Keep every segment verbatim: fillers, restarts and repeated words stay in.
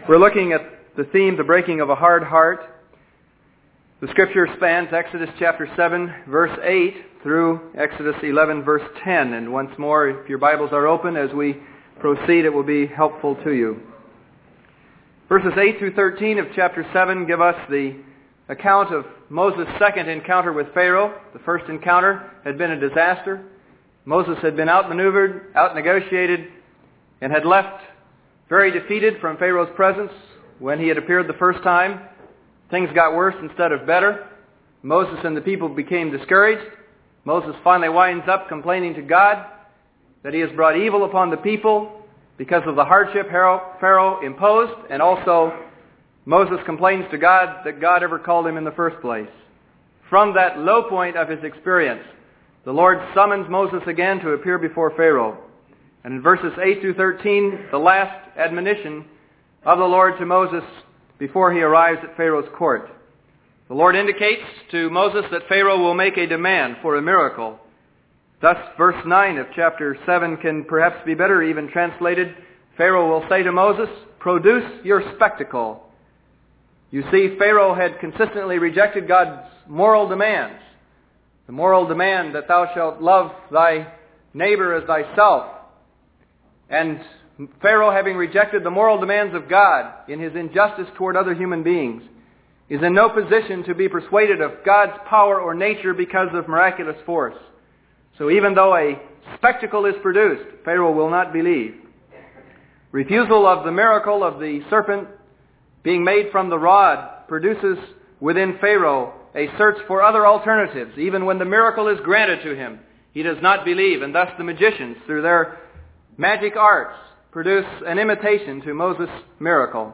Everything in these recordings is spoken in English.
We're looking at the theme, the breaking of a hard heart. The scripture spans Exodus chapter seven, verse eight, through Exodus eleven, verse ten. And once more, if your Bibles are open as we proceed, it will be helpful to you. Verses eight through thirteen of chapter seven give us the account of Moses' second encounter with Pharaoh. The first encounter had been a disaster. Moses had been outmaneuvered, outnegotiated, and had left very defeated from Pharaoh's presence when he had appeared the first time. Things got worse instead of better. Moses and the people became discouraged. Moses finally winds up complaining to God that he has brought evil upon the people because of the hardship Pharaoh imposed, and also Moses complains to God that God ever called him in the first place. From that low point of his experience, the Lord summons Moses again to appear before Pharaoh. And in verses eight through thirteen, the last admonition of the Lord to Moses before he arrives at Pharaoh's court. The Lord indicates to Moses that Pharaoh will make a demand for a miracle. Thus, verse nine of chapter seven can perhaps be better even translated. Pharaoh will say to Moses, "Produce your spectacle." You see, Pharaoh had consistently rejected God's moral demands. The moral demand that thou shalt love thy neighbor as thyself. And Pharaoh, having rejected the moral demands of God in his injustice toward other human beings, is in no position to be persuaded of God's power or nature because of miraculous force. So even though a spectacle is produced, Pharaoh will not believe. Refusal of the miracle of the serpent being made from the rod produces within Pharaoh a search for other alternatives. Even when the miracle is granted to him, he does not believe, and thus the magicians, through their magic arts, produce an imitation to Moses' miracle.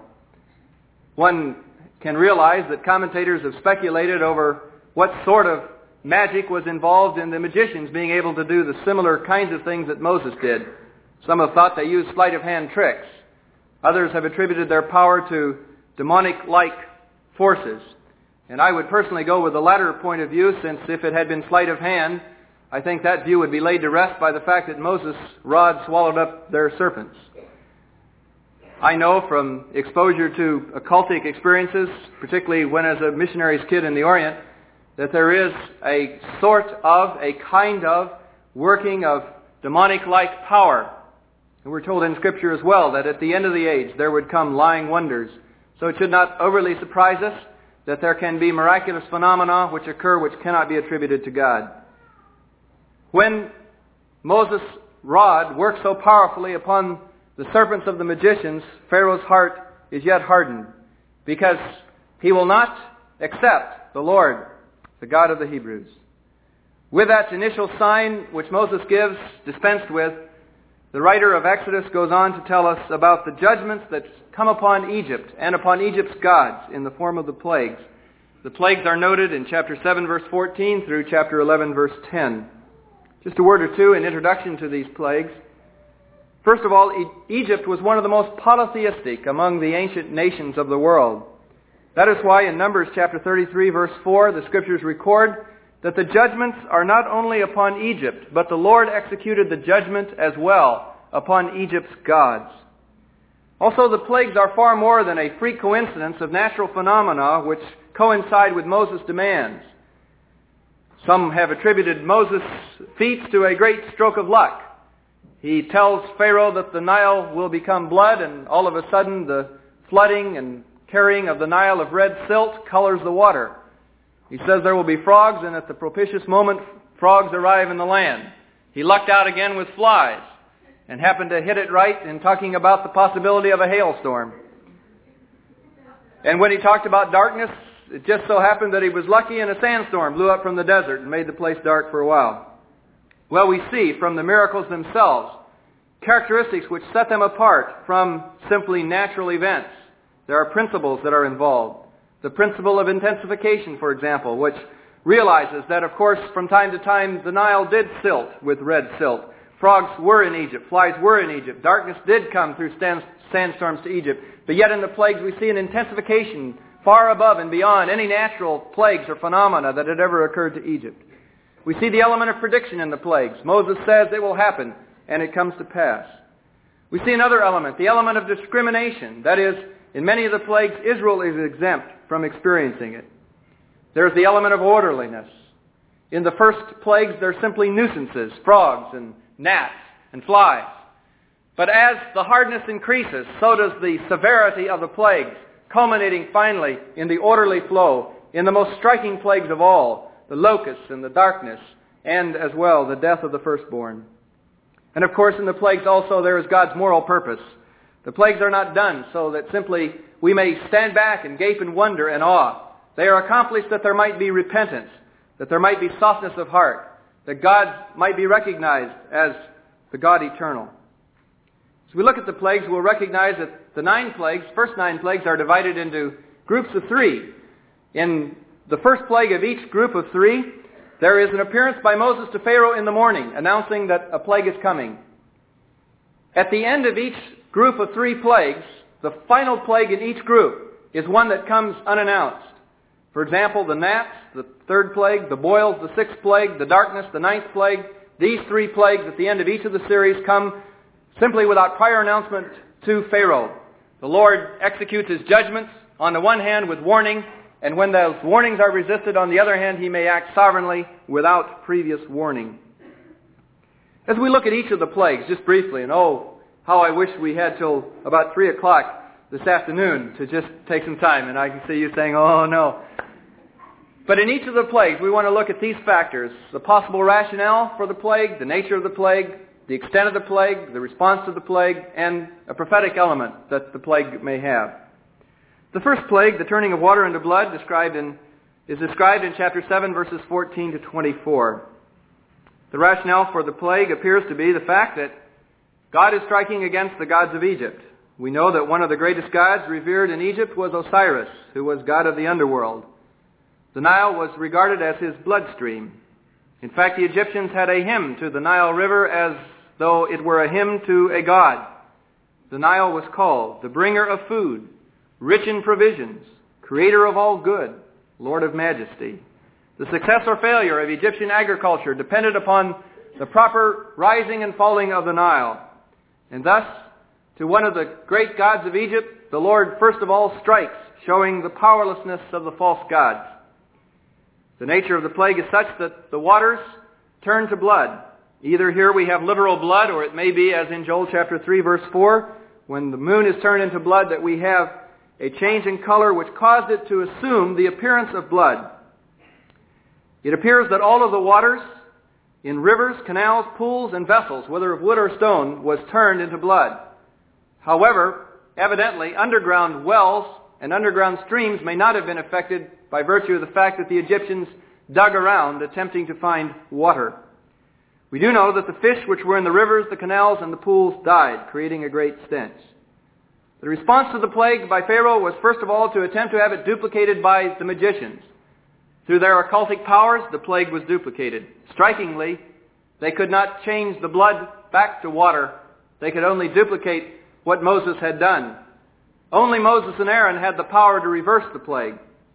One can realize that commentators have speculated over what sort of magic was involved in the magicians being able to do the similar kinds of things that Moses did. Some have thought they used sleight of hand tricks. Others have attributed their power to demonic-like forces. And I would personally go with the latter point of view, since if it had been sleight of hand, I think that view would be laid to rest by the fact that Moses' rod swallowed up their serpents. I know from exposure to occultic experiences, particularly when as a missionary's kid in the Orient, that there is a sort of, a kind of working of demonic-like power. And we're told in Scripture as well that at the end of the age there would come lying wonders. So it should not overly surprise us that there can be miraculous phenomena which occur which cannot be attributed to God. When Moses' rod works so powerfully upon the serpents of the magicians, Pharaoh's heart is yet hardened, because he will not accept the Lord, the God of the Hebrews. With that initial sign which Moses gives, dispensed with, the writer of Exodus goes on to tell us about the judgments that come upon Egypt and upon Egypt's gods in the form of the plagues. The plagues are noted in chapter seven, verse fourteen through chapter eleven, verse ten. Just a word or two in introduction to these plagues. First of all, Egypt was one of the most polytheistic among the ancient nations of the world. That is why in Numbers chapter thirty-three, verse four, the Scriptures record that the judgments are not only upon Egypt, but the Lord executed the judgment as well upon Egypt's gods. Also, the plagues are far more than a freak coincidence of natural phenomena which coincide with Moses' demands. Some have attributed Moses' feats to a great stroke of luck. He tells Pharaoh that the Nile will become blood, and all of a sudden the flooding and carrying of the Nile of red silt colors the water. He says there will be frogs, and at the propitious moment, frogs arrive in the land. He lucked out again with flies, and happened to hit it right in talking about the possibility of a hailstorm. And when he talked about darkness, it just so happened that he was lucky and a sandstorm blew up from the desert and made the place dark for a while. Well, we see from the miracles themselves characteristics which set them apart from simply natural events. There are principles that are involved. The principle of intensification, for example, which realizes that, of course, from time to time the Nile did silt with red silt. Frogs were in Egypt. Flies were in Egypt. Darkness did come through sandstorms to Egypt. But yet in the plagues we see an intensification far above and beyond any natural plagues or phenomena that had ever occurred to Egypt. We see the element of prediction in the plagues. Moses says it will happen, and it comes to pass. We see another element, the element of discrimination. That is, in many of the plagues, Israel is exempt from experiencing it. There's the element of orderliness. In the first plagues, they're simply nuisances, frogs and gnats and flies. But as the hardness increases, so does the severity of the plagues, culminating finally in the orderly flow, in the most striking plagues of all, the locusts and the darkness, and as well the death of the firstborn. And of course in the plagues also there is God's moral purpose. The plagues are not done so that simply we may stand back and gape in wonder and awe. They are accomplished that there might be repentance, that there might be softness of heart, that God might be recognized as the God eternal. As we look at the plagues, we'll recognize that the nine plagues, first nine plagues, are divided into groups of three. In the first plague of each group of three, there is an appearance by Moses to Pharaoh in the morning, announcing that a plague is coming. At the end of each group of three plagues, the final plague in each group is one that comes unannounced. For example, the gnats, the third plague, the boils, the sixth plague, the darkness, the ninth plague. These three plagues at the end of each of the series come simply without prior announcement to Pharaoh. The Lord executes his judgments on the one hand with warning, and when those warnings are resisted, on the other hand, he may act sovereignly without previous warning. As we look at each of the plagues, just briefly, and oh, how I wish we had till about three o'clock this afternoon to just take some time, and I can see you saying, oh no. But in each of the plagues, we want to look at these factors: the possible rationale for the plague, the nature of the plague, the extent of the plague, the response to the plague, and a prophetic element that the plague may have. The first plague, the turning of water into blood, described in, is described in chapter seven, verses fourteen to twenty-four. The rationale for the plague appears to be the fact that God is striking against the gods of Egypt. We know that one of the greatest gods revered in Egypt was Osiris, who was god of the underworld. The Nile was regarded as his bloodstream. In fact, the Egyptians had a hymn to the Nile River as though it were a hymn to a god. The Nile was called the bringer of food, rich in provisions, creator of all good, Lord of majesty. The success or failure of Egyptian agriculture depended upon the proper rising and falling of the Nile. And thus, to one of the great gods of Egypt, the Lord first of all strikes, showing the powerlessness of the false gods. The nature of the plague is such that the waters turn to blood. Either here we have literal blood, or it may be, as in Joel chapter three, verse four, when the moon is turned into blood, that we have a change in color which caused it to assume the appearance of blood. It appears that all of the waters in rivers, canals, pools, and vessels, whether of wood or stone, was turned into blood. However, evidently, underground wells and underground streams may not have been affected by virtue of the fact that the Egyptians dug around attempting to find water. We do know that the fish which were in the rivers, the canals, and the pools died, creating a great stench. The response to the plague by Pharaoh was first of all to attempt to have it duplicated by the magicians. Through their occultic powers, the plague was duplicated. Strikingly, they could not change the blood back to water. They could only duplicate what Moses had done. Only Moses and Aaron had the power to reverse the plague.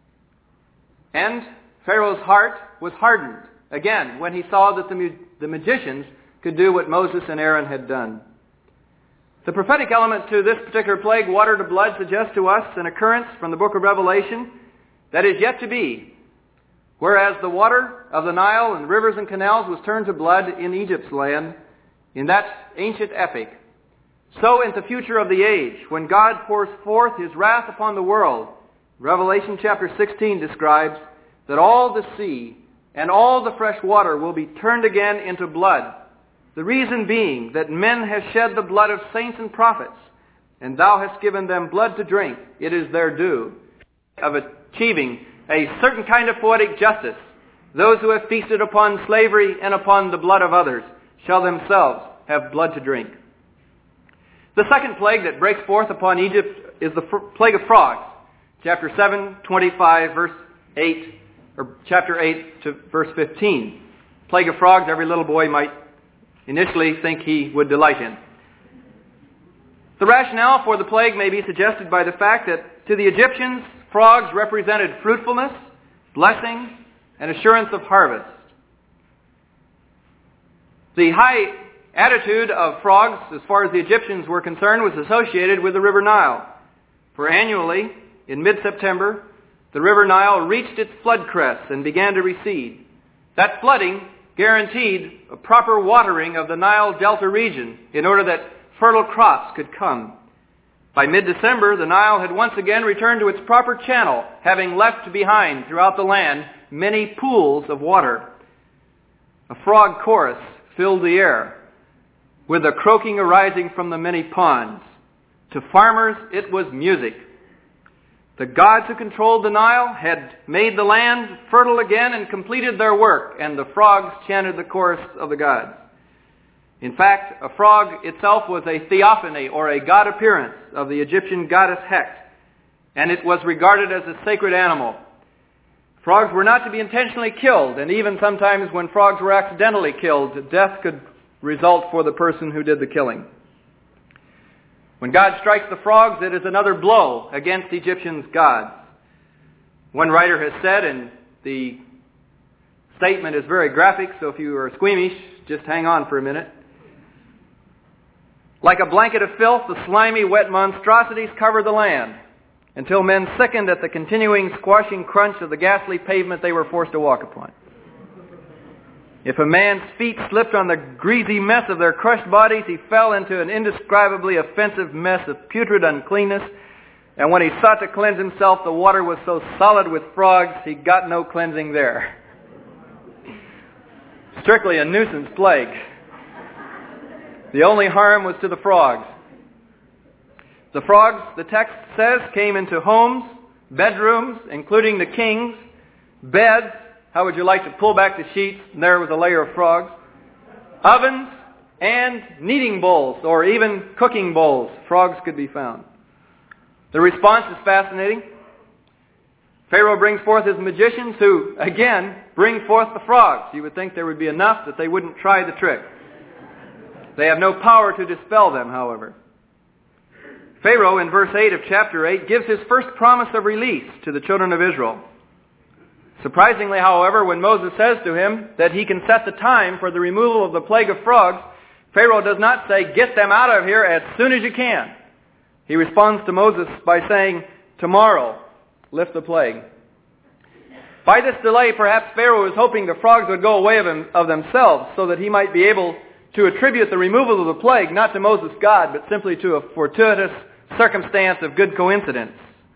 And Pharaoh's heart was hardened, again, when he saw that the, the magicians could do what Moses and Aaron had done. The prophetic element to this particular plague, water to blood, suggests to us an occurrence from the book of Revelation that is yet to be. Whereas the water of the Nile and rivers and canals was turned to blood in Egypt's land, in that ancient epic, so in the future of the age, when God pours forth his wrath upon the world, Revelation chapter sixteen describes that all the sea and all the fresh water will be turned again into blood. The reason being that men have shed the blood of saints and prophets, and thou hast given them blood to drink. It is their due of achieving a certain kind of poetic justice. Those who have feasted upon slavery and upon the blood of others shall themselves have blood to drink. The second plague that breaks forth upon Egypt is the fr- plague of frogs. Chapter seven, twenty-five, verse eight, or chapter eight to verse fifteen. Plague of frogs, every little boy might initially think he would delight in. The rationale for the plague may be suggested by the fact that to the Egyptians, frogs represented fruitfulness, blessing, and assurance of harvest. The high attitude of frogs, as far as the Egyptians were concerned, was associated with the river Nile. For annually, in mid-September, the River Nile reached its flood crest and began to recede. That flooding guaranteed a proper watering of the Nile Delta region in order that fertile crops could come. By mid-December, the Nile had once again returned to its proper channel, having left behind throughout the land many pools of water. A frog chorus filled the air, with the croaking arising from the many ponds. To farmers, it was music. The gods who controlled the Nile had made the land fertile again and completed their work, and the frogs chanted the chorus of the gods. In fact, a frog itself was a theophany, or a god appearance, of the Egyptian goddess Heqet, and it was regarded as a sacred animal. Frogs were not to be intentionally killed, and even sometimes when frogs were accidentally killed, death could result for the person who did the killing. When God strikes the frogs, it is another blow against Egyptians' gods. One writer has said, and the statement is very graphic, so if you are squeamish, just hang on for a minute. Like a blanket of filth, the slimy, wet monstrosities covered the land, until men sickened at the continuing squashing crunch of the ghastly pavement they were forced to walk upon. If a man's feet slipped on the greasy mess of their crushed bodies, he fell into an indescribably offensive mess of putrid uncleanness, and when he sought to cleanse himself, the water was so solid with frogs, he got no cleansing there. Strictly a nuisance plague. The only harm was to the frogs. The frogs, the text says, came into homes, bedrooms, including the king's, beds. How would you like to pull back the sheets, and there was a layer of frogs? Ovens and kneading bowls, or even cooking bowls. Frogs could be found. The response is fascinating. Pharaoh brings forth his magicians who, again, bring forth the frogs. You would think there would be enough that they wouldn't try the trick. They have no power to dispel them, however. Pharaoh, in verse eight of chapter eight, gives his first promise of release to the children of Israel. Surprisingly, however, when Moses says to him that he can set the time for the removal of the plague of frogs, Pharaoh does not say, "Get them out of here as soon as you can." He responds to Moses by saying, "Tomorrow, lift the plague." By this delay, perhaps Pharaoh is hoping the frogs would go away of, him, of themselves so that he might be able to attribute the removal of the plague not to Moses' God, but simply to a fortuitous circumstance of good coincidence.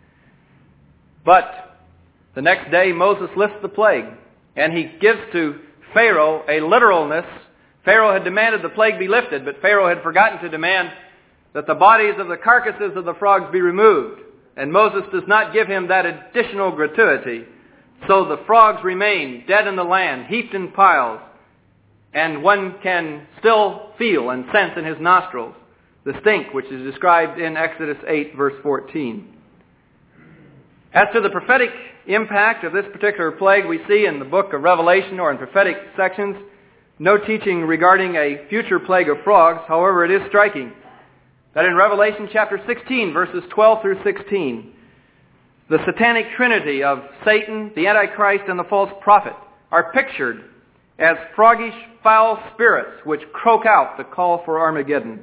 But the next day, Moses lifts the plague, and he gives to Pharaoh a literalness. Pharaoh had demanded the plague be lifted, but Pharaoh had forgotten to demand that the bodies of the carcasses of the frogs be removed. And Moses does not give him that additional gratuity. So the frogs remain dead in the land, heaped in piles, and one can still feel and sense in his nostrils the stink which is described in Exodus eight, verse fourteen. As to the prophetic impact of this particular plague, we see in the book of Revelation or in prophetic sections no teaching regarding a future plague of frogs. However, it is striking that in Revelation chapter sixteen, verses twelve through sixteen, the satanic trinity of Satan, the Antichrist, and the false prophet are pictured as froggish, foul spirits which croak out the call for Armageddon.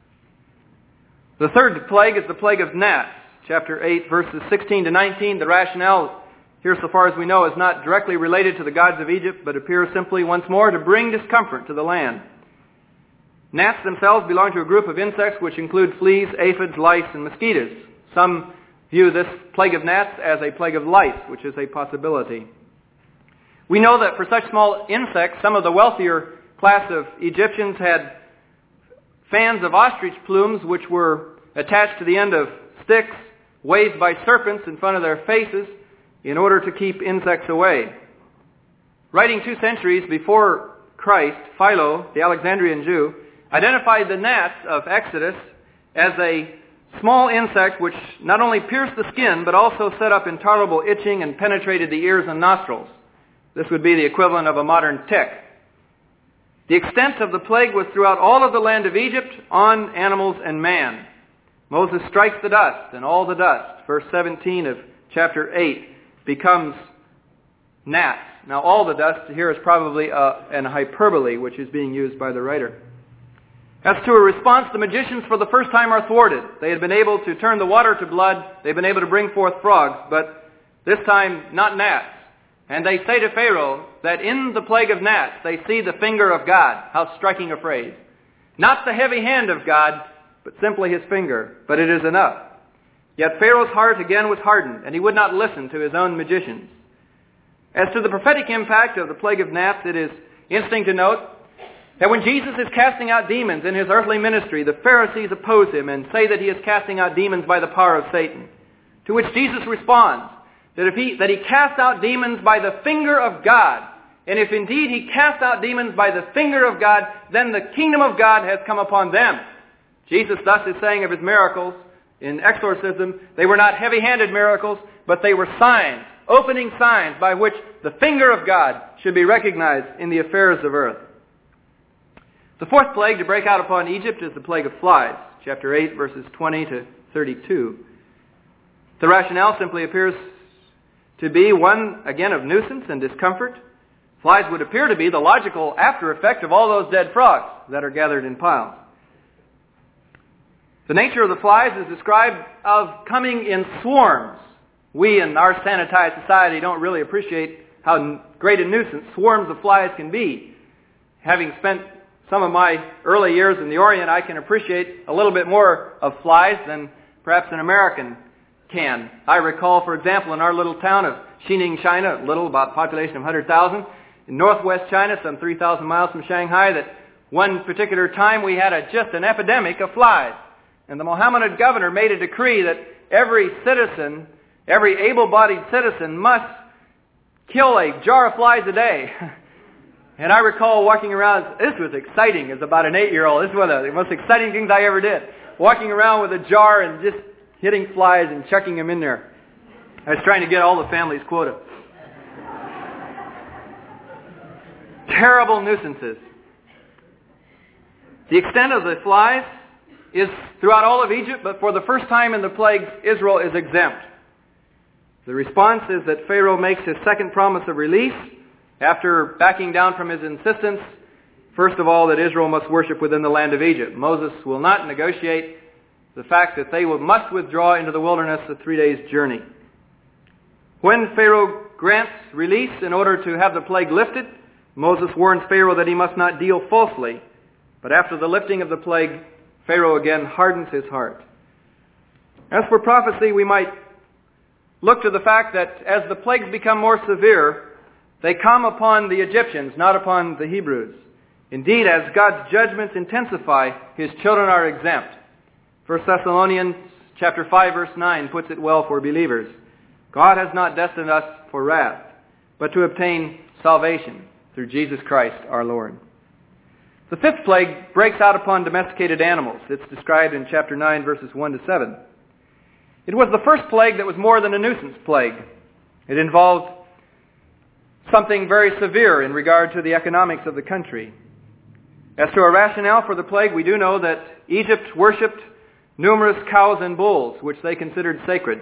The third plague is the plague of gnats. Chapter eight, verses sixteen to nineteen, the rationale here, so far as we know, is not directly related to the gods of Egypt, but appears simply once more to bring discomfort to the land. Gnats themselves belong to a group of insects which include fleas, aphids, lice, and mosquitoes. Some view this plague of gnats as a plague of lice, which is a possibility. We know that for such small insects, some of the wealthier class of Egyptians had fans of ostrich plumes which were attached to the end of sticks, waved by serpents in front of their faces in order to keep insects away. Writing two centuries before Christ, Philo, the Alexandrian Jew, identified the gnats of Exodus as a small insect which not only pierced the skin, but also set up intolerable itching and penetrated the ears and nostrils. This would be the equivalent of a modern tick. The extent of the plague was throughout all of the land of Egypt, on animals and man. Moses strikes the dust, and all the dust, verse seventeen of chapter eight, becomes gnats. Now, all the dust here is probably uh, an hyperbole, which is being used by the writer. As to a response, the magicians for the first time are thwarted. They had been able to turn the water to blood. They've been able to bring forth frogs, but this time not gnats. And they say to Pharaoh that in the plague of gnats they see the finger of God. How striking a phrase. Not the heavy hand of God, but simply his finger. But it is enough. Yet Pharaoh's heart again was hardened, and he would not listen to his own magicians. As to the prophetic impact of the plague of gnats, it is interesting to note that when Jesus is casting out demons in his earthly ministry, the Pharisees oppose him and say that he is casting out demons by the power of Satan. To which Jesus responds that if he that he cast out demons by the finger of God, and if indeed he cast out demons by the finger of God, then the kingdom of God has come upon them. Jesus thus is saying of his miracles in exorcism, they were not heavy-handed miracles, but they were signs, opening signs by which the finger of God should be recognized in the affairs of earth. The fourth plague to break out upon Egypt is the plague of flies, chapter eight, verses twenty to thirty-two. The rationale simply appears to be one, again, of nuisance and discomfort. Flies would appear to be the logical after effect of all those dead frogs that are gathered in piles. The nature of the flies is described of coming in swarms. We in our sanitized society don't really appreciate how great a nuisance swarms of flies can be. Having spent some of my early years in the Orient, I can appreciate a little bit more of flies than perhaps an American can. I recall, for example, in our little town of Xining, China, little, about a population of one hundred thousand, in northwest China, some three thousand miles from Shanghai, that one particular time we had a, just an epidemic of flies. And the Mohammedan governor made a decree that every citizen, every able-bodied citizen must kill a jar of flies a day. And I recall walking around, this was exciting as about an eight-year-old. This was one of the most exciting things I ever did. Walking around with a jar and just hitting flies and chucking them in there. I was trying to get all the family's quota. Terrible nuisances. The extent of the flies is throughout all of Egypt, but for the first time in the plagues, Israel is exempt. The response is that Pharaoh makes his second promise of release after backing down from his insistence, first of all, that Israel must worship within the land of Egypt. Moses will not negotiate the fact that they will, must withdraw into the wilderness a three days' journey. When Pharaoh grants release in order to have the plague lifted, Moses warns Pharaoh that he must not deal falsely. But after the lifting of the plague, Pharaoh again hardens his heart. As for prophecy, we might look to the fact that as the plagues become more severe, they come upon the Egyptians, not upon the Hebrews. Indeed, as God's judgments intensify, his children are exempt. First Thessalonians chapter five, verse nine puts it well for believers. God has not destined us for wrath, but to obtain salvation through Jesus Christ our Lord. The fifth plague breaks out upon domesticated animals. It's described in chapter nine, verses one to seven. It was the first plague that was more than a nuisance plague. It involved something very severe in regard to the economics of the country. As to a rationale for the plague, we do know that Egypt worshipped numerous cows and bulls, which they considered sacred.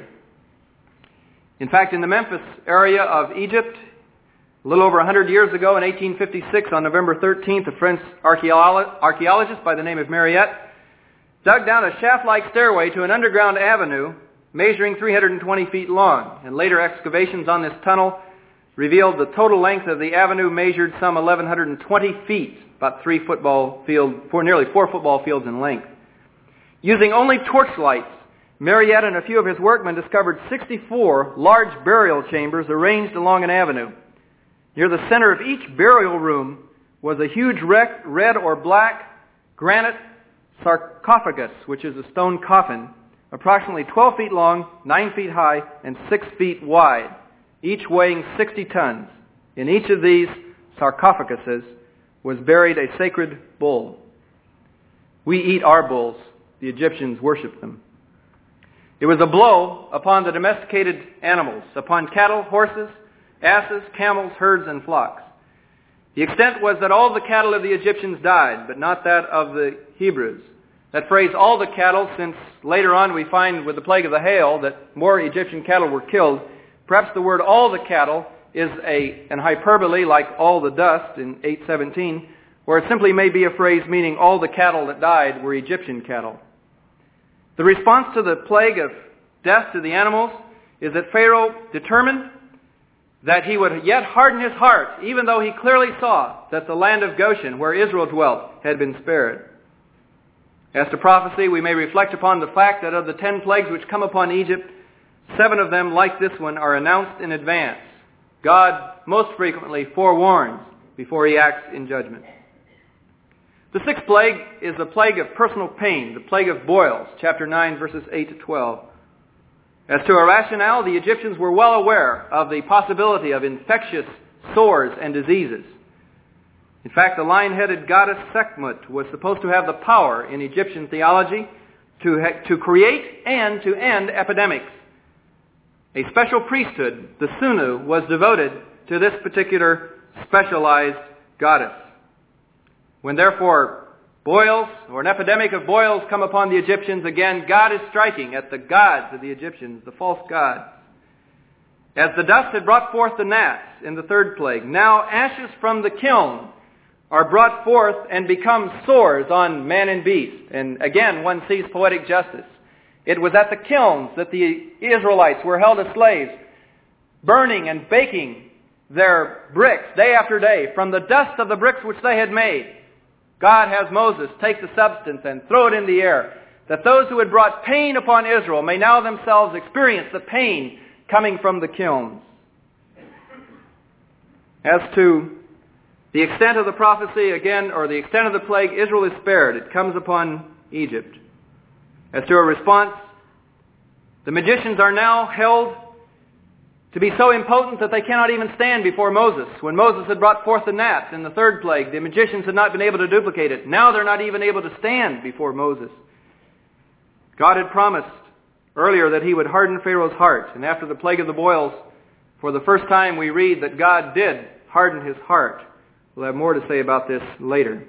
In fact, in the Memphis area of Egypt, a little over one hundred years ago, in eighteen fifty-six, on November thirteenth, a French archaeologist by the name of Mariette dug down a shaft-like stairway to an underground avenue measuring three hundred twenty feet long. And later excavations on this tunnel revealed the total length of the avenue measured some one thousand one hundred twenty feet, about three football field, four, nearly four football fields in length. Using only torchlights, Mariette and a few of his workmen discovered sixty-four large burial chambers arranged along an avenue. Near the center of each burial room was a huge red or black granite sarcophagus, which is a stone coffin, approximately twelve feet long, nine feet high, and six feet wide, each weighing sixty tons. In each of these sarcophaguses was buried a sacred bull. We eat our bulls. The Egyptians worshiped them. It was a blow upon the domesticated animals, upon cattle, horses, asses, camels, herds, and flocks. The extent was that all the cattle of the Egyptians died, but not that of the Hebrews. That phrase, all the cattle, since later on we find with the plague of the hail that more Egyptian cattle were killed, perhaps the word all the cattle is a, an hyperbole like all the dust in eight seventeen, or it simply may be a phrase meaning all the cattle that died were Egyptian cattle. The response to the plague of death to the animals is that Pharaoh determined that he would yet harden his heart, even though he clearly saw that the land of Goshen, where Israel dwelt, had been spared. As to prophecy, we may reflect upon the fact that of the ten plagues which come upon Egypt, seven of them, like this one, are announced in advance. God most frequently forewarns before he acts in judgment. The sixth plague is the plague of personal pain, the plague of boils, chapter nine, verses eight to twelve. As to a rationale, the Egyptians were well aware of the possibility of infectious sores and diseases. In fact, the lion-headed goddess Sekhmet was supposed to have the power in Egyptian theology to, ha- to create and to end epidemics. A special priesthood, the Sunu, was devoted to this particular specialized goddess. When therefore boils or an epidemic of boils come upon the Egyptians, again, God is striking at the gods of the Egyptians, the false gods. As the dust had brought forth the gnats in the third plague, now ashes from the kiln are brought forth and become sores on man and beast. And again, one sees poetic justice. It was at the kilns that the Israelites were held as slaves, burning and baking their bricks day after day from the dust of the bricks which they had made. God has Moses take the substance and throw it in the air, that those who had brought pain upon Israel may now themselves experience the pain coming from the kilns. As to the extent of the prophecy, again, or the extent of the plague, Israel is spared. It comes upon Egypt. As to a response, the magicians are now held to be so impotent that they cannot even stand before Moses. When Moses had brought forth the gnats in the third plague, the magicians had not been able to duplicate it. Now they're not even able to stand before Moses. God had promised earlier that he would harden Pharaoh's heart. And after the plague of the boils, for the first time we read that God did harden his heart. We'll have more to say about this later.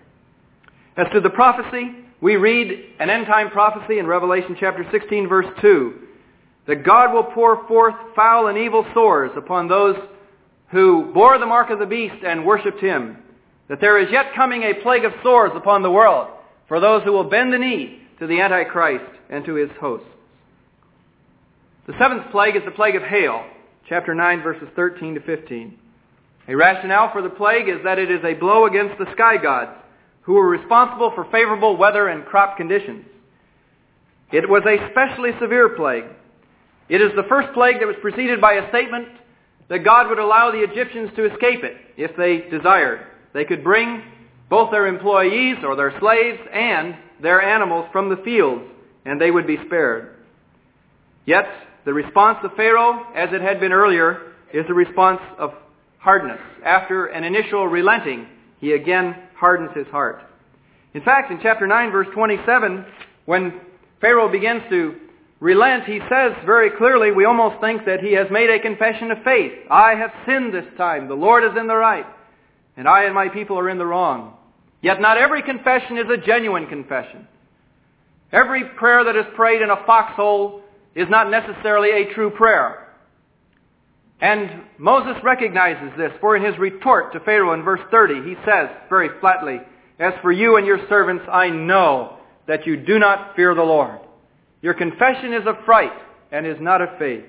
As to the prophecy, we read an end-time prophecy in Revelation chapter sixteen, verse two, that God will pour forth foul and evil sores upon those who bore the mark of the beast and worshipped him, that there is yet coming a plague of sores upon the world for those who will bend the knee to the Antichrist and to his hosts. The seventh plague is the plague of hail, chapter nine, verses thirteen to fifteen. A rationale for the plague is that it is a blow against the sky gods, who were responsible for favorable weather and crop conditions. It was a specially severe plague. It is the first plague that was preceded by a statement that God would allow the Egyptians to escape it if they desired. They could bring both their employees or their slaves and their animals from the fields, and they would be spared. Yet, the response of Pharaoh, as it had been earlier, is the response of hardness. After an initial relenting, he again hardens his heart. In fact, in chapter nine, verse twenty-seven, when Pharaoh begins to relent, he says very clearly, we almost think that he has made a confession of faith. I have sinned this time. The Lord is in the right, and I and my people are in the wrong. Yet not every confession is a genuine confession. Every prayer that is prayed in a foxhole is not necessarily a true prayer. And Moses recognizes this, for in his retort to Pharaoh in verse thirty, he says very flatly, as for you and your servants, I know that you do not fear the Lord. Your confession is of fright and is not of faith.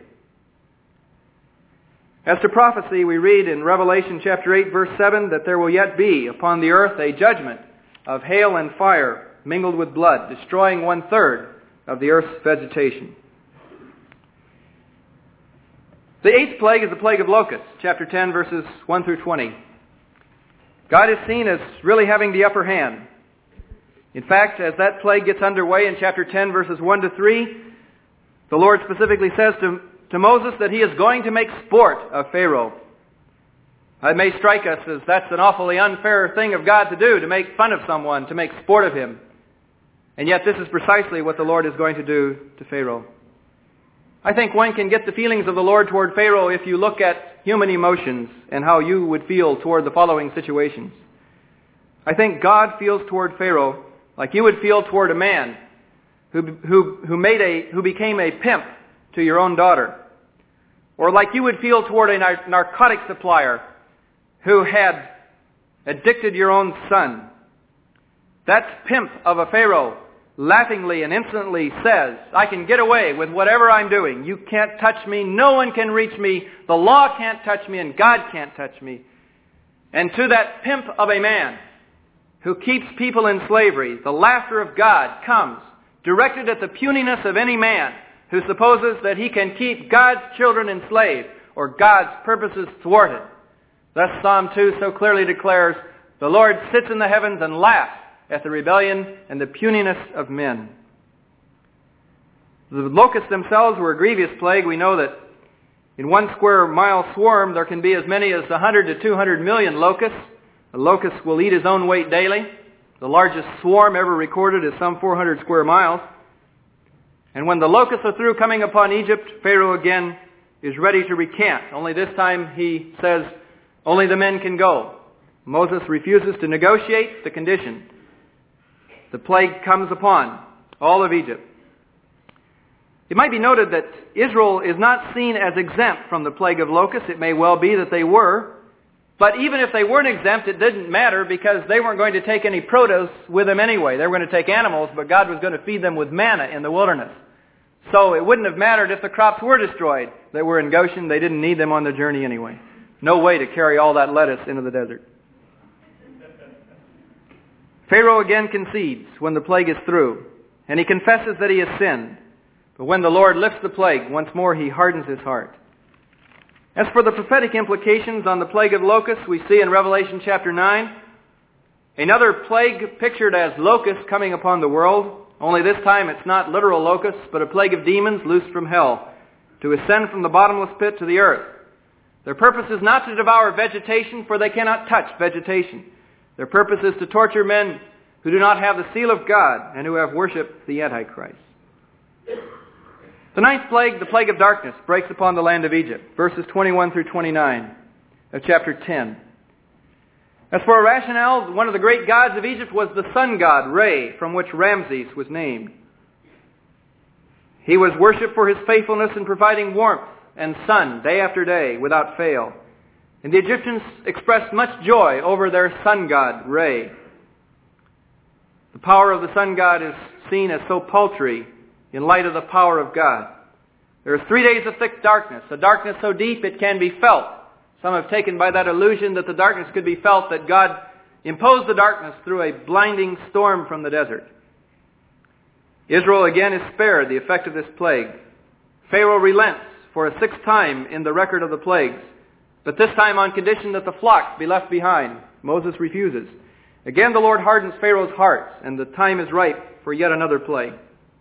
As to prophecy, we read in Revelation chapter eight, verse seven, that there will yet be upon the earth a judgment of hail and fire mingled with blood, destroying one-third of the earth's vegetation. The eighth plague is the plague of locusts, chapter ten, verses one through twenty. God is seen as really having the upper hand. In fact, as that plague gets underway in chapter ten, verses one to three, the Lord specifically says to, to Moses that he is going to make sport of Pharaoh. It may strike us as that's an awfully unfair thing of God to do, to make fun of someone, to make sport of him. And yet this is precisely what the Lord is going to do to Pharaoh. I think one can get the feelings of the Lord toward Pharaoh if you look at human emotions and how you would feel toward the following situations. I think God feels toward Pharaoh like you would feel toward a man who, who, who, made a, who became a pimp to your own daughter. Or like you would feel toward a narcotic supplier who had addicted your own son. That pimp of a Pharaoh laughingly and insolently says, I can get away with whatever I'm doing. You can't touch me. No one can reach me. The law can't touch me, and God can't touch me. And to that pimp of a man who keeps people in slavery, the laughter of God comes, directed at the puniness of any man who supposes that he can keep God's children enslaved or God's purposes thwarted. Thus Psalm two so clearly declares, the Lord sits in the heavens and laughs at the rebellion and the puniness of men. The locusts themselves were a grievous plague. We know that in one square mile swarm there can be as many as one hundred to two hundred million locusts. A locust will eat his own weight daily. The largest swarm ever recorded is some four hundred square miles. And when the locusts are through coming upon Egypt, Pharaoh again is ready to recant. Only this time he says, only the men can go. Moses refuses to negotiate the condition. The plague comes upon all of Egypt. It might be noted that Israel is not seen as exempt from the plague of locusts. It may well be that they were. But even if they weren't exempt, it didn't matter because they weren't going to take any produce with them anyway. They were going to take animals, but God was going to feed them with manna in the wilderness. So it wouldn't have mattered if the crops were destroyed. They were in Goshen. They didn't need them on the journey anyway. No way to carry all that lettuce into the desert. Pharaoh again concedes when the plague is through, and he confesses that he has sinned. But when the Lord lifts the plague, once more he hardens his heart. As for the prophetic implications on the plague of locusts, we see in Revelation chapter nine, another plague pictured as locusts coming upon the world. Only this time it's not literal locusts, but a plague of demons loosed from hell to ascend from the bottomless pit to the earth. Their purpose is not to devour vegetation, for they cannot touch vegetation. Their purpose is to torture men who do not have the seal of God and who have worshipped the Antichrist. The ninth plague, the plague of darkness, breaks upon the land of Egypt, verses twenty-one through twenty-nine of chapter ten. As for a rationale, one of the great gods of Egypt was the sun god, Re, from which Ramses was named. He was worshipped for his faithfulness in providing warmth and sun day after day without fail. And the Egyptians expressed much joy over their sun god, Re. The power of the sun god is seen as so paltry in light of the power of God. There are three days of thick darkness, a darkness so deep it can be felt. Some have taken by that illusion that the darkness could be felt, that God imposed the darkness through a blinding storm from the desert. Israel again is spared the effect of this plague. Pharaoh relents for a sixth time in the record of the plagues, but this time on condition that the flocks be left behind. Moses refuses. Again the Lord hardens Pharaoh's heart, and the time is ripe for yet another plague.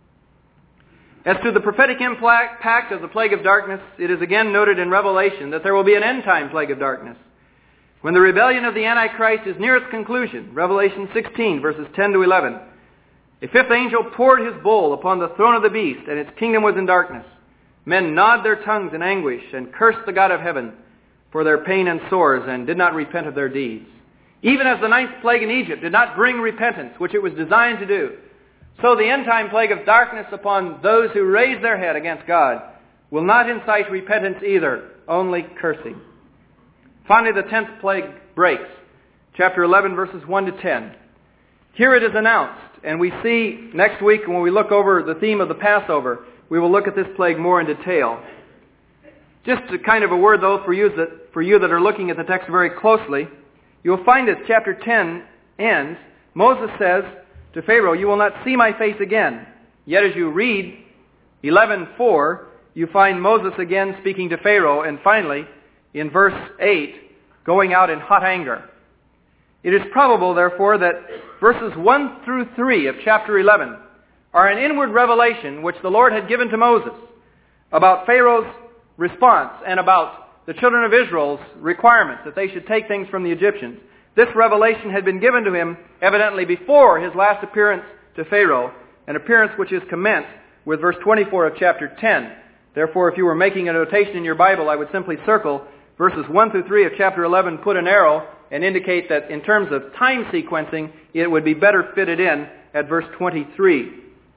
As to the prophetic impact of the plague of darkness, it is again noted in Revelation that there will be an end-time plague of darkness. When the rebellion of the Antichrist is near its conclusion, Revelation sixteen, verses ten to eleven, a fifth angel poured his bowl upon the throne of the beast, and its kingdom was in darkness. Men gnawed their tongues in anguish and cursed the God of heaven for their pain and sores, and did not repent of their deeds. Even as the ninth plague in Egypt did not bring repentance, which it was designed to do, so the end-time plague of darkness upon those who raise their head against God will not incite repentance either, only cursing. Finally, the tenth plague breaks. Chapter eleven, verses one to ten. Here it is announced, and we see next week when we look over the theme of the Passover, we will look at this plague more in detail. Just a kind of a word, though, for you that, for you that are looking at the text very closely, you'll find as chapter ten ends, Moses says to Pharaoh, you will not see my face again. Yet as you read eleven four, you find Moses again speaking to Pharaoh, and finally, in verse eight, going out in hot anger. It is probable, therefore, that verses one through three of chapter eleven are an inward revelation which the Lord had given to Moses about Pharaoh's response and about the children of Israel's requirements that they should take things from the Egyptians. This revelation had been given to him evidently before his last appearance to Pharaoh, an appearance which is commenced with verse twenty-four of chapter ten. Therefore, if you were making a notation in your Bible, I would simply circle verses one through three of chapter eleven, put an arrow, and indicate that in terms of time sequencing, it would be better fitted in at verse twenty-three.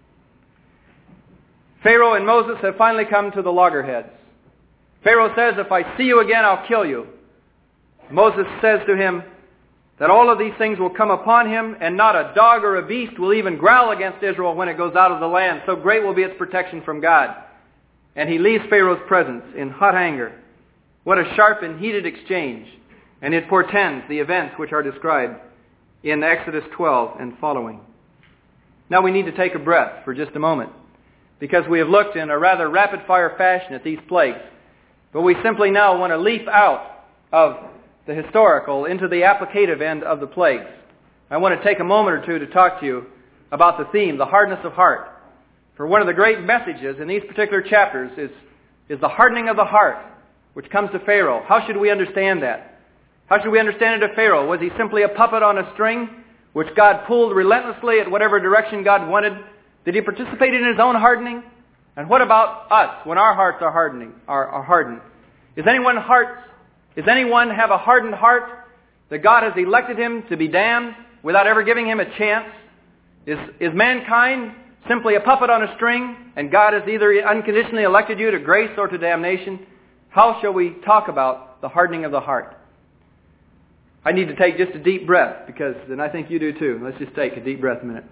Pharaoh and Moses have finally come to the loggerheads. Pharaoh says, if I see you again, I'll kill you. Moses says to him, that all of these things will come upon him, and not a dog or a beast will even growl against Israel when it goes out of the land. So great will be its protection from God. And he leaves Pharaoh's presence in hot anger. What a sharp and heated exchange. And it portends the events which are described in Exodus twelve and following. Now we need to take a breath for just a moment, because we have looked in a rather rapid-fire fashion at these plagues. But we simply now want to leap out of the historical into the applicative end of the plagues. I want to take a moment or two to talk to you about the theme, the hardness of heart. For one of the great messages in these particular chapters is, is the hardening of the heart, which comes to Pharaoh. How should we understand that? How should we understand it of Pharaoh? Was he simply a puppet on a string, which God pulled relentlessly at whatever direction God wanted? Did he participate in his own hardening? And what about us when our hearts are hardening, are, are hardened? Is anyone heart, does anyone have a hardened heart that God has elected him to be damned without ever giving him a chance? Is, is mankind simply a puppet on a string, and God has either unconditionally elected you to grace or to damnation? How shall we talk about the hardening of the heart? I need to take just a deep breath, because, and I think you do too. Let's just take a deep breath a minute.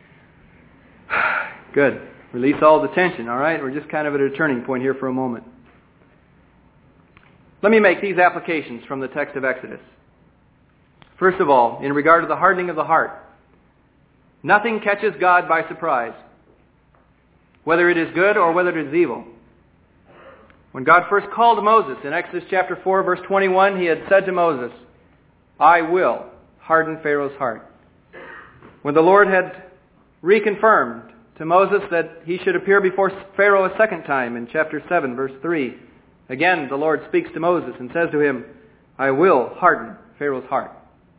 Good. Release all the tension, all right? We're just kind of at a turning point here for a moment. Let me make these applications from the text of Exodus. First of all, in regard to the hardening of the heart, nothing catches God by surprise, whether it is good or whether it is evil. When God first called Moses in Exodus chapter four, verse twenty-one, he had said to Moses, I will harden Pharaoh's heart. When the Lord had reconfirmed to Moses that he should appear before Pharaoh a second time in chapter seven, verse three, again the Lord speaks to Moses and says to him, I will harden Pharaoh's heart.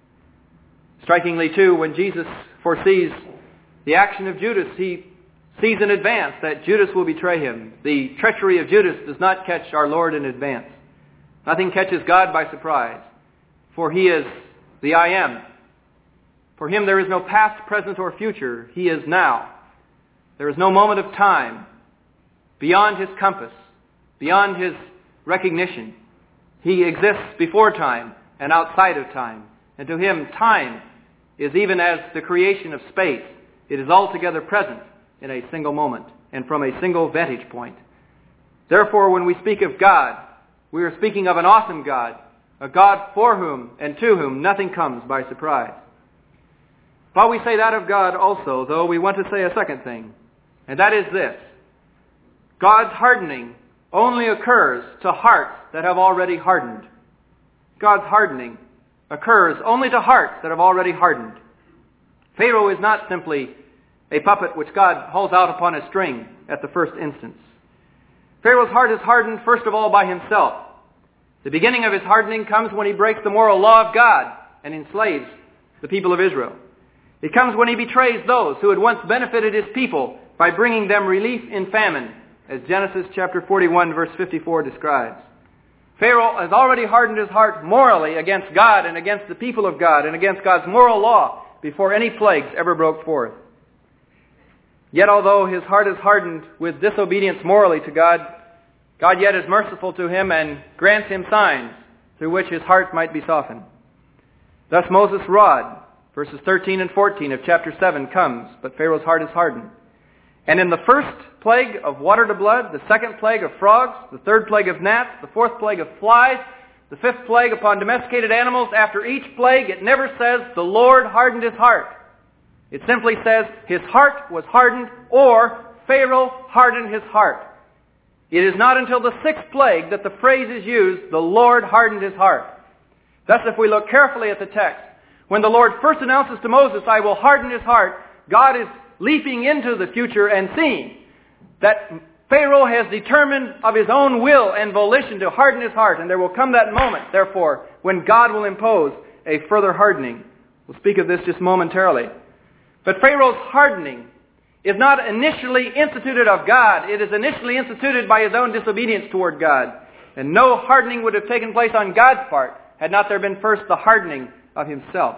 Strikingly too, when Jesus foresees the action of Judas, he sees in advance that Judas will betray him. The treachery of Judas does not catch our Lord in advance. Nothing catches God by surprise, for he is the I am. For him there is no past, present, or future. He is now. There is no moment of time beyond his compass, beyond his recognition. He exists before time and outside of time. And to him, time is even as the creation of space. It is altogether present in a single moment and from a single vantage point. Therefore, when we speak of God, we are speaking of an awesome God, a God for whom and to whom nothing comes by surprise. While we say that of God also, though, we want to say a second thing, and that is this. God's hardening only occurs to hearts that have already hardened. God's hardening occurs only to hearts that have already hardened. Pharaoh is not simply a puppet which God hauls out upon a string at the first instance. Pharaoh's heart is hardened first of all by himself. The beginning of his hardening comes when he breaks the moral law of God and enslaves the people of Israel. It comes when he betrays those who had once benefited his people by bringing them relief in famine, as Genesis chapter forty-one verse fifty-four describes. Pharaoh has already hardened his heart morally against God and against the people of God and against God's moral law before any plagues ever broke forth. Yet although his heart is hardened with disobedience morally to God, God yet is merciful to him and grants him signs through which his heart might be softened. Thus Moses' rod, verses thirteen and fourteen of chapter seven, comes, but Pharaoh's heart is hardened. And in the first plague of water to blood, the second plague of frogs, the third plague of gnats, the fourth plague of flies, the fifth plague upon domesticated animals, after each plague it never says the Lord hardened his heart. It simply says his heart was hardened, or Pharaoh hardened his heart. It is not until the sixth plague that the phrase is used, the Lord hardened his heart. Thus, if we look carefully at the text, when the Lord first announces to Moses, I will harden his heart, God is leaping into the future and seeing that Pharaoh has determined of his own will and volition to harden his heart. And there will come that moment, therefore, when God will impose a further hardening. We'll speak of this just momentarily. But Pharaoh's hardening is not initially instituted of God. It is initially instituted by his own disobedience toward God. And no hardening would have taken place on God's part had not there been first the hardening of himself.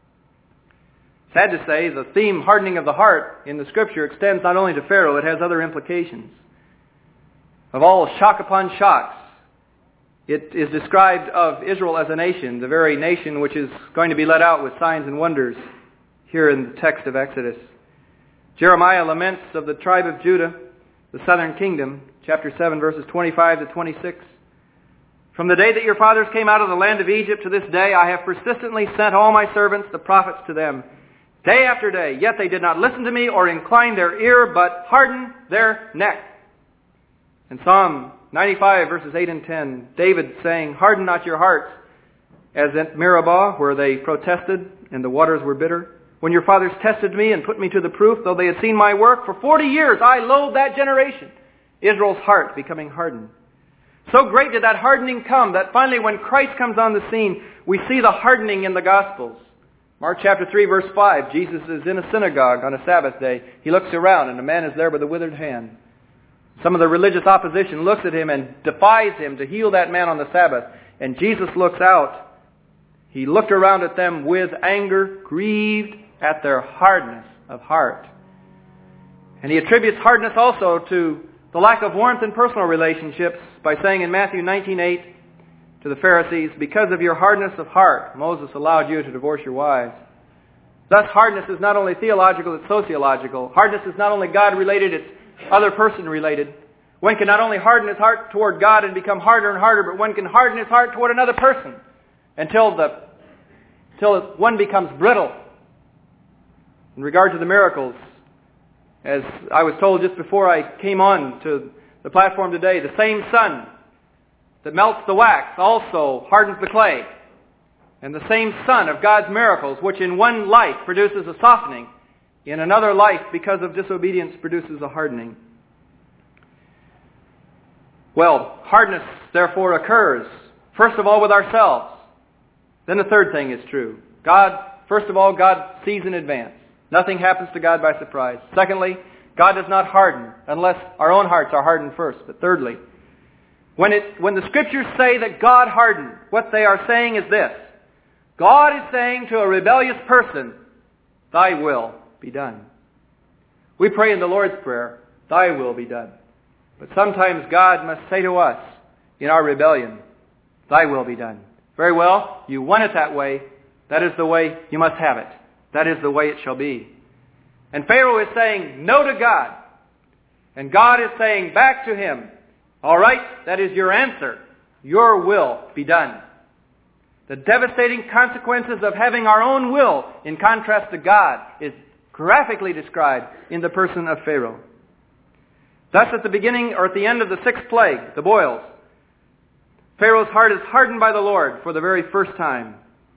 Sad to say, the theme hardening of the heart in the Scripture extends not only to Pharaoh, it has other implications. Of all shock upon shocks, It is described of Israel as a nation, the very nation which is going to be led out with signs and wonders here in the text of Exodus. Jeremiah laments of the tribe of Judah, the southern kingdom, chapter seven, verses twenty-five to twenty-six. From the day that your fathers came out of the land of Egypt to this day, I have persistently sent all my servants, the prophets, to them, day after day. Yet they did not listen to me or incline their ear, but hardened their neck. In Psalm ninety-five, verses eight and ten, David saying, harden not your hearts, as at Meribah, where they protested and the waters were bitter. When your fathers tested me and put me to the proof, though they had seen my work, for forty years I loathed that generation. Israel's heart becoming hardened. So great did that hardening come that finally when Christ comes on the scene, we see the hardening in the Gospels. Mark chapter three, verse five, Jesus is in a synagogue on a Sabbath day. He looks around and a man is there with a withered hand. Some of the religious opposition looks at him and defies him to heal that man on the Sabbath. And Jesus looks out. He looked around at them with anger, grieved at their hardness of heart. And he attributes hardness also to the lack of warmth in personal relationships by saying in Matthew nineteen eight to the Pharisees, because of your hardness of heart, Moses allowed you to divorce your wives. Thus, hardness is not only theological, it's sociological. Hardness is not only God-related, it's other person-related. One can not only harden his heart toward God and become harder and harder, but one can harden his heart toward another person until the until one becomes brittle. In regard to the miracles, as I was told just before I came on to the platform today, the same sun that melts the wax also hardens the clay. And the same sun of God's miracles, which in one life produces a softening, in another life, because of disobedience, produces a hardening. Well, hardness, therefore, occurs, first of all, with ourselves. Then the third thing is true. God, first of all, God sees in advance. Nothing happens to God by surprise. Secondly, God does not harden unless our own hearts are hardened first. But thirdly, when, it, when the Scriptures say that God hardened, what they are saying is this. God is saying to a rebellious person, thy will be done. We pray in the Lord's Prayer, thy will be done. But sometimes God must say to us in our rebellion, thy will be done. Very well, you want it that way. That is the way you must have it. That is the way it shall be. And Pharaoh is saying no to God. And God is saying back to him, all right, that is your answer. Your will be done. The devastating consequences of having our own will in contrast to God is graphically described in the person of Pharaoh. Thus at the beginning or at the end of the sixth plague, the boils, Pharaoh's heart is hardened by the Lord for the very first time.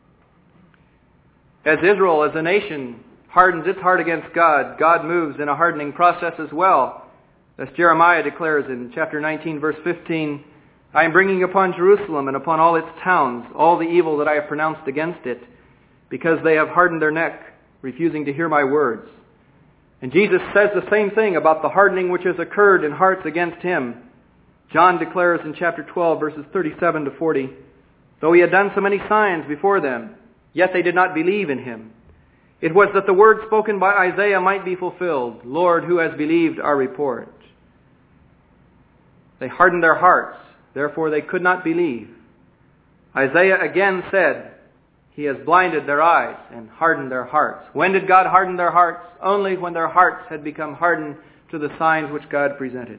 As Israel, as a nation, hardens its heart against God, God moves in a hardening process as well. As Jeremiah declares in chapter nineteen, verse fifteen, I am bringing upon Jerusalem and upon all its towns all the evil that I have pronounced against it, because they have hardened their neck, refusing to hear my words. And Jesus says the same thing about the hardening which has occurred in hearts against him. John declares in chapter twelve, verses thirty-seven to forty, though he had done so many signs before them, yet they did not believe in him. It was that the word spoken by Isaiah might be fulfilled. Lord, who has believed our report? They hardened their hearts, therefore they could not believe. Isaiah again said, he has blinded their eyes and hardened their hearts. When did God harden their hearts? Only when their hearts had become hardened to the signs which God presented.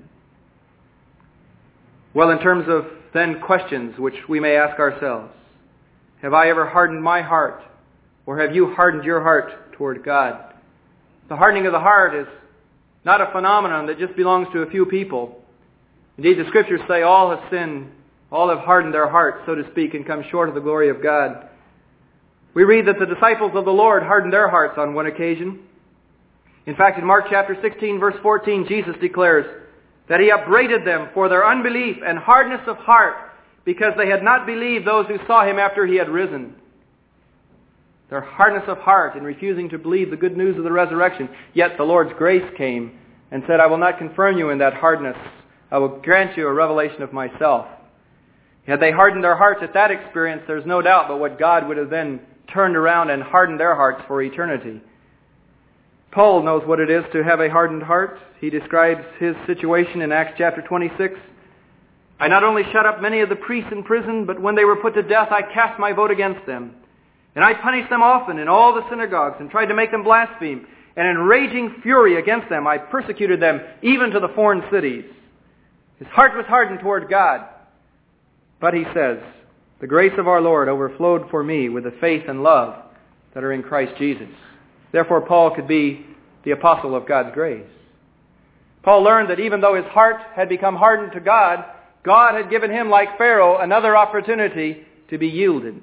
Well, in terms of then questions which we may ask ourselves, have I ever hardened my heart? Or have you hardened your heart toward God? The hardening of the heart is not a phenomenon that just belongs to a few people. Indeed, the Scriptures say all have sinned, all have hardened their hearts, so to speak, and come short of the glory of God. We read that the disciples of the Lord hardened their hearts on one occasion. In fact, in Mark chapter sixteen, verse fourteen, Jesus declares that he upbraided them for their unbelief and hardness of heart, because they had not believed those who saw him after he had risen. Their hardness of heart in refusing to believe the good news of the resurrection. Yet the Lord's grace came and said, I will not confirm you in that hardness. I will grant you a revelation of myself. Had they hardened their hearts at that experience, there's no doubt but what God would have then turned around and hardened their hearts for eternity. Paul knows what it is to have a hardened heart. He describes his situation in Acts chapter twenty-six. I not only shut up many of the priests in prison, but when they were put to death, I cast my vote against them. And I punished them often in all the synagogues and tried to make them blaspheme. And in raging fury against them, I persecuted them even to the foreign cities. His heart was hardened toward God. But he says, the grace of our Lord overflowed for me with the faith and love that are in Christ Jesus. Therefore, Paul could be the apostle of God's grace. Paul learned that even though his heart had become hardened to God, God had given him, like Pharaoh, another opportunity to be yielded.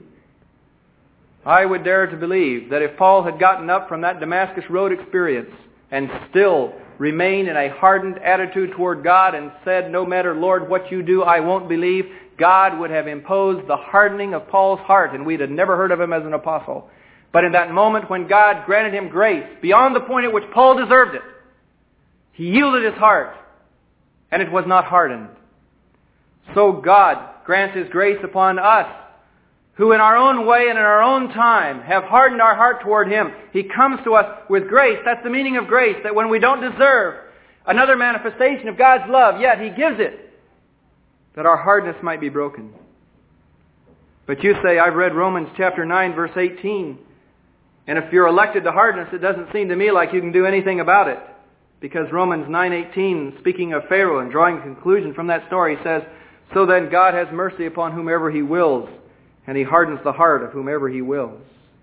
I would dare to believe that if Paul had gotten up from that Damascus Road experience and still remained in a hardened attitude toward God and said, no matter, Lord, what you do, I won't believe, God would have imposed the hardening of Paul's heart, and we'd have never heard of him as an apostle. But in that moment when God granted him grace, beyond the point at which Paul deserved it, he yielded his heart, and it was not hardened. So God grants His grace upon us, who in our own way and in our own time have hardened our heart toward Him. He comes to us with grace. That's the meaning of grace, that when we don't deserve another manifestation of God's love, yet He gives it, that our hardness might be broken. But you say, I've read Romans chapter nine, verse eighteen, and if you're elected to hardness, it doesn't seem to me like you can do anything about it. Because Romans nine eighteen, speaking of Pharaoh and drawing a conclusion from that story, says, so then God has mercy upon whomever He wills, and He hardens the heart of whomever He wills.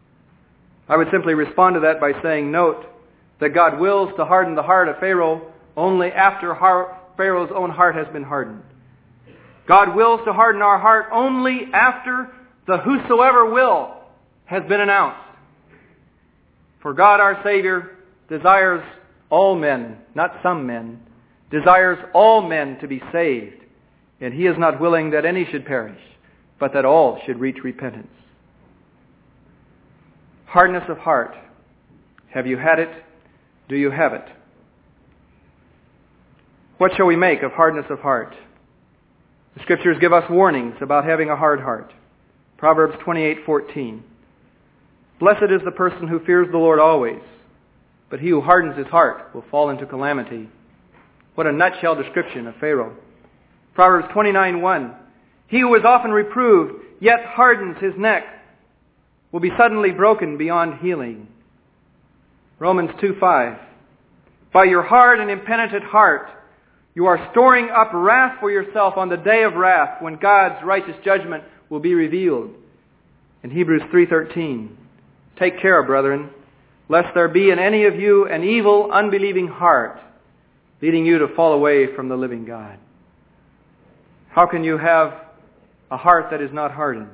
I would simply respond to that by saying, note that God wills to harden the heart of Pharaoh only after Pharaoh's own heart has been hardened. God wills to harden our heart only after the whosoever will has been announced. For God our Savior desires all men, not some men, desires all men to be saved. And He is not willing that any should perish, but that all should reach repentance. Hardness of heart. Have you had it? Do you have it? What shall we make of hardness of heart? The Scriptures give us warnings about having a hard heart. Proverbs twenty-eight fourteen. Blessed is the person who fears the Lord always, but he who hardens his heart will fall into calamity. What a nutshell description of Pharaoh. Proverbs twenty-nine one. He who is often reproved, yet hardens his neck, will be suddenly broken beyond healing. Romans two five. By your hard and impenitent heart, you are storing up wrath for yourself on the day of wrath, when God's righteous judgment will be revealed. In Hebrews three thirteen. Take care, brethren, lest there be in any of you an evil, unbelieving heart, leading you to fall away from the living God. How can you have a heart that is not hardened?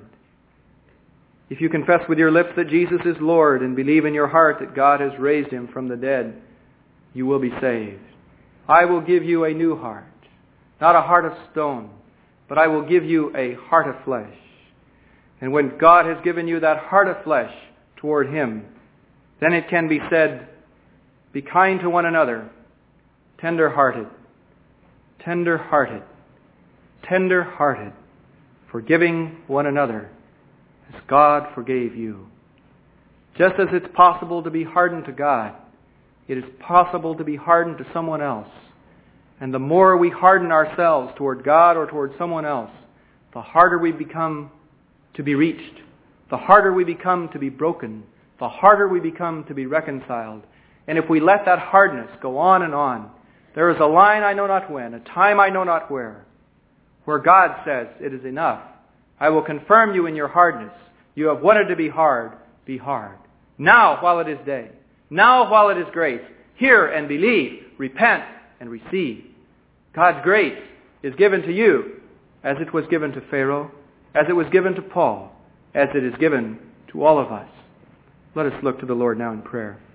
If you confess with your lips that Jesus is Lord and believe in your heart that God has raised Him from the dead, you will be saved. I will give you a new heart, not a heart of stone, but I will give you a heart of flesh. And when God has given you that heart of flesh toward Him, then it can be said, be kind to one another, tender-hearted, tender-hearted, tender-hearted, forgiving one another as God forgave you. Just as it's possible to be hardened to God, it is possible to be hardened to someone else. And the more we harden ourselves toward God or toward someone else, the harder we become to be reached, the harder we become to be broken, the harder we become to be reconciled. And if we let that hardness go on and on, there is a line I know not when, a time I know not where, where God says, it is enough. I will confirm you in your hardness. You have wanted to be hard, be hard. Now while it is day. Now while it is grace. Hear and believe. Repent and receive. God's grace is given to you as it was given to Pharaoh, as it was given to Paul, as it is given to all of us. Let us look to the Lord now in prayer.